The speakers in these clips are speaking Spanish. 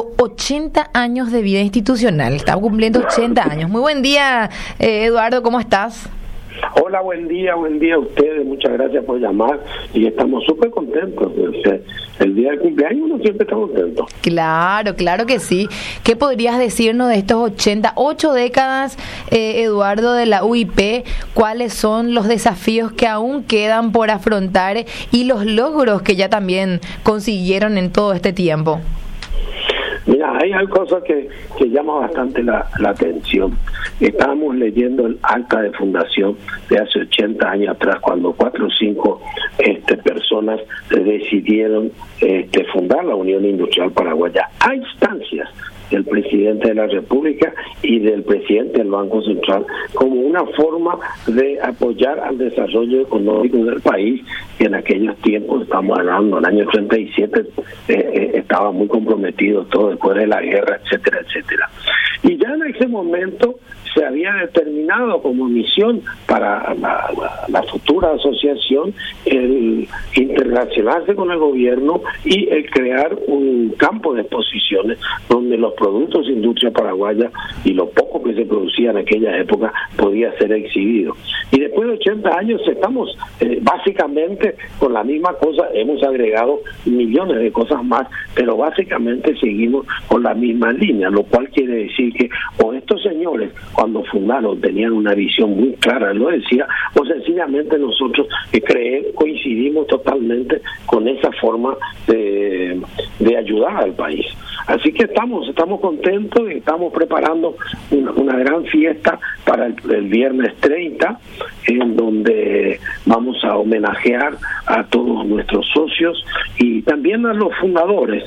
cumpliendo 80 años de vida institucional. Está cumpliendo 80 años. Muy buen día, Eduardo, ¿cómo estás? Hola, buen día a ustedes, muchas gracias por llamar y estamos súper contentos. El día del cumpleaños uno siempre está contento. Claro que sí. ¿Qué podrías decirnos de estos 8 décadas, Eduardo, de la UIP? ¿Cuáles son los desafíos que aún quedan por afrontar y los logros que ya también consiguieron en todo este tiempo? Mira, hay cosas que llama bastante la atención. Estábamos leyendo el acta de fundación de hace 80 años atrás, cuando 4 o 5 personas decidieron fundar la Unión Industrial Paraguaya a instancias del presidente de la República y del presidente del Banco Central, como una forma de apoyar al desarrollo económico del país, que en aquellos tiempos, estamos hablando del año 37, estaba muy comprometido todo después de la guerra, etcétera, etcétera. Y ya en ese momento se había determinado como misión para la futura asociación el interrelacionarse con el gobierno y el crear un campo de exposiciones donde los productos de industria paraguaya y lo poco que se producía en aquella época podía ser exhibido. Y después de 80 años estamos básicamente con la misma cosa, hemos agregado millones de cosas más, pero básicamente seguimos con la misma línea, lo cual quiere decir que o estos señores cuando fundaron tenían una visión muy clara, lo decía, o sencillamente nosotros coincidimos totalmente con esa forma de ayudar al país. Así que estamos contentos y estamos preparando una gran fiesta para el viernes 30, en donde vamos a homenajear a todos nuestros socios y también a los fundadores.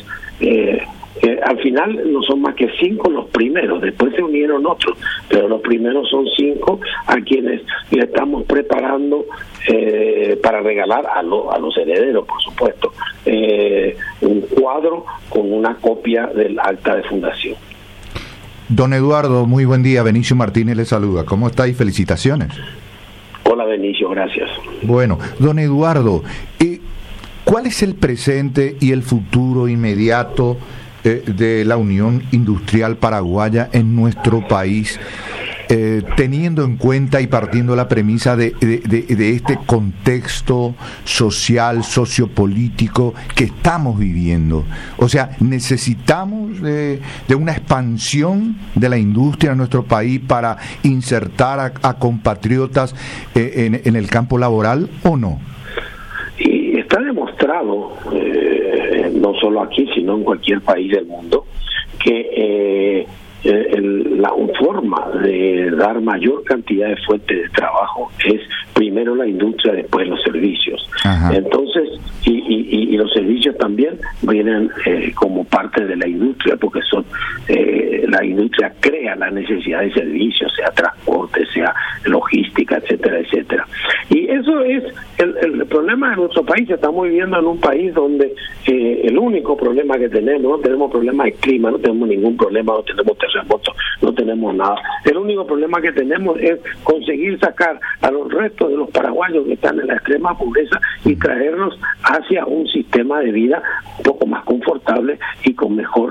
Al final no son más que 5 los primeros, después se unieron otros, pero los primeros son 5 a quienes le estamos preparando para regalar a los herederos, por supuesto, un cuadro con una copia del acta de fundación. Don Eduardo, muy buen día. Benicio Martínez le saluda. ¿Cómo está y felicitaciones? Hola, Benicio, gracias. Bueno, don Eduardo, ¿cuál es el presente y el futuro inmediato de la Unión Industrial Paraguaya en nuestro país, teniendo en cuenta y partiendo la premisa de este contexto social, sociopolítico que estamos viviendo? O sea, necesitamos de una expansión de la industria en nuestro país para insertar a compatriotas en el campo laboral, ¿o no? Y está demostrado, no solo aquí, sino en cualquier país del mundo, que la forma de dar mayor cantidad de fuentes de trabajo es primero la industria, después los servicios. Ajá. Entonces, y los servicios también vienen como parte de la industria, porque son la industria crea la necesidad de servicios, sea transporte, sea logística, etcétera, etcétera. Y eso es el problema de nuestro país. Estamos viviendo en un país donde el único problema que tenemos, no tenemos problema de clima, no tenemos ningún problema, no tenemos terremotos, no tenemos nada. El único problema que tenemos es conseguir sacar a los restos de los paraguayos que están en la extrema pobreza y traerlos hacia un sistema de vida un poco más confortable y con mejor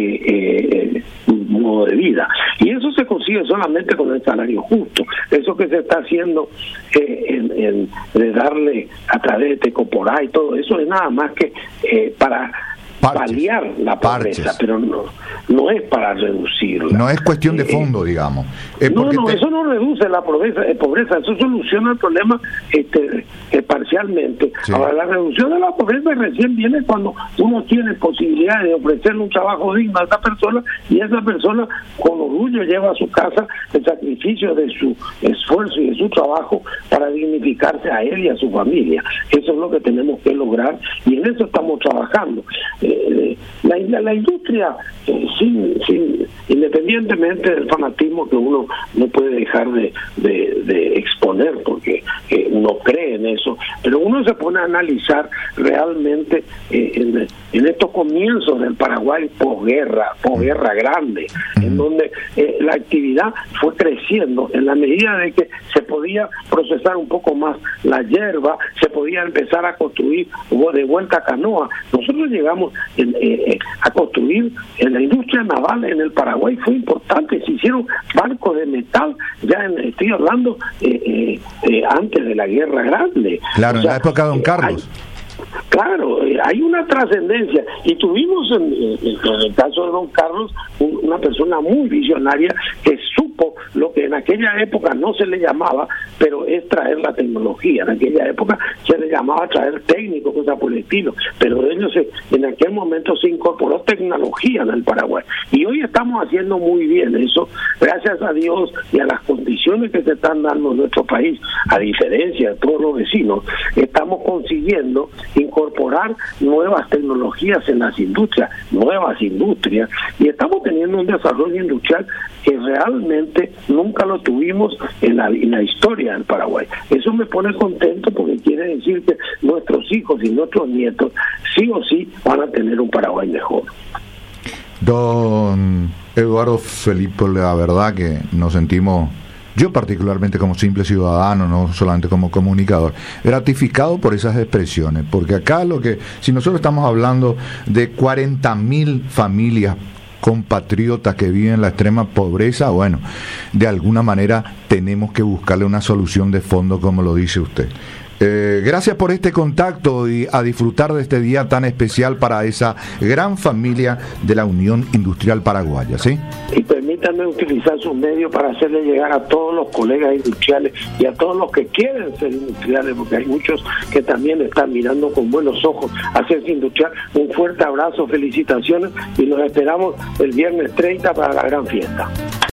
modo de vida. Y eso se consigue solamente con el salario justo. Eso que se está haciendo de darle a través de Tecoporá y todo eso es nada más que para paliar la pobreza, pero no es para reducirla. No es cuestión de fondo, digamos. Eso no reduce la pobreza, eso soluciona el problema parcialmente. Sí. Ahora, la reducción de la pobreza recién viene cuando uno tiene posibilidad de ofrecerle un trabajo digno a esa persona, y esa persona con orgullo lleva a su casa el sacrificio de su esfuerzo y de su trabajo para dignificarse a él y a su familia. Eso es lo que tenemos que lograr y en eso estamos trabajando. La industria, independientemente del fanatismo que uno no puede dejar de exponer, porque uno cree en eso, pero uno se pone a analizar realmente en estos comienzos del Paraguay posguerra grande, en donde la actividad fue creciendo en la medida de que se podía procesar un poco más la hierba, se podía empezar a construir de vuelta canoa. Nosotros llegamos a construir en la industria naval en el Paraguay. Fue importante, se hicieron barcos de metal, estoy hablando antes de la Guerra Grande. Claro, en la época de Don Carlos. Claro, hay una trascendencia, y tuvimos en el caso de Don Carlos una persona muy visionaria que supo lo que en aquella época no se le llamaba, pero es traer la tecnología. En aquella época se le llamaba traer técnicos, cosas por el estilo, pero en aquel momento se incorporó tecnología en el Paraguay, y hoy estamos haciendo muy bien eso, gracias a Dios y a las condiciones que se están dando en nuestro país, a diferencia de todos los vecinos. Estamos consiguiendo incorporar nuevas tecnologías en las industrias, y estamos teniendo un desarrollo industrial que realmente nunca lo tuvimos en la historia del Paraguay. Eso me pone contento, porque quiere decir que nuestros hijos y nuestros nietos sí o sí van a tener un Paraguay mejor. Don Eduardo Felipe, la verdad que nos sentimos, yo particularmente como simple ciudadano, no solamente como comunicador, gratificado por esas expresiones, porque acá si nosotros estamos hablando de 40.000 familias compatriotas que viven en la extrema pobreza, bueno, de alguna manera tenemos que buscarle una solución de fondo, como lo dice usted. Gracias por este contacto y a disfrutar de este día tan especial para esa gran familia de la Unión Industrial Paraguaya, ¿sí? Y permítanme utilizar sus medios para hacerle llegar a todos los colegas industriales y a todos los que quieren ser industriales, porque hay muchos que también están mirando con buenos ojos a hacerse industrial. Un fuerte abrazo, felicitaciones, y los esperamos el viernes 30 para la gran fiesta.